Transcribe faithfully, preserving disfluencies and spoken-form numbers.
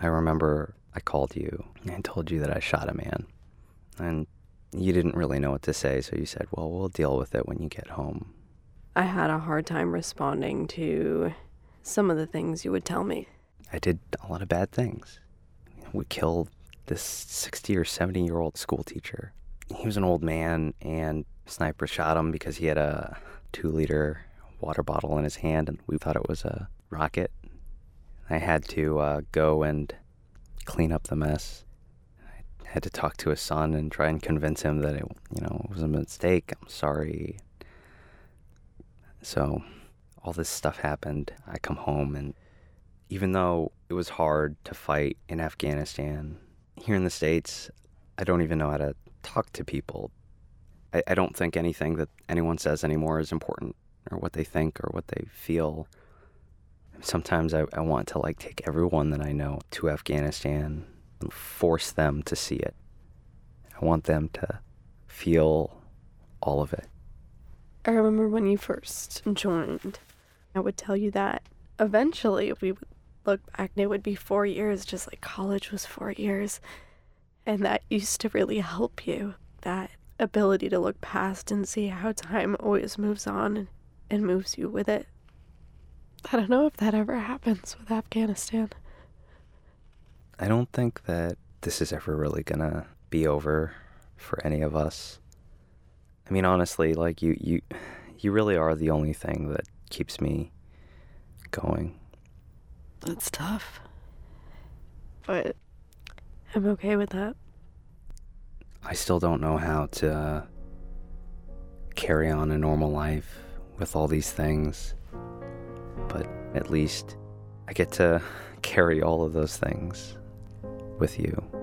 I remember I called you and told you that I shot a man. And you didn't really know what to say, so you said, well, we'll deal with it when you get home. I had a hard time responding to some of the things you would tell me. I did a lot of bad things. We killed this sixty or seventy year old school teacher. He was an old man, and sniper shot him because he had a two liter water bottle in his hand, and we thought it was a rocket. I had to uh, go and clean up the mess. I had to talk to his son and try and convince him that it, you know, it was a mistake. I'm sorry. So all this stuff happened. I come home, and even though it was hard to fight in Afghanistan, here in the States, I don't even know how to talk to people. I, I don't think anything that anyone says anymore is important, or what they think or what they feel. Sometimes I, I want to like take everyone that I know to Afghanistan and force them to see it. I want them to feel all of it. I remember when you first joined, I would tell you that eventually we would look back and it would be four years, just like college was four years. And that used to really help you, that ability to look past and see how time always moves on and, and moves you with it. I don't know if that ever happens with Afghanistan. I don't think that this is ever really gonna be over for any of us. I mean, honestly, like, you, you, you really are the only thing that keeps me going. That's tough. But I'm okay with that. I still don't know how to uh, carry on a normal life with all these things. But at least I get to carry all of those things with you.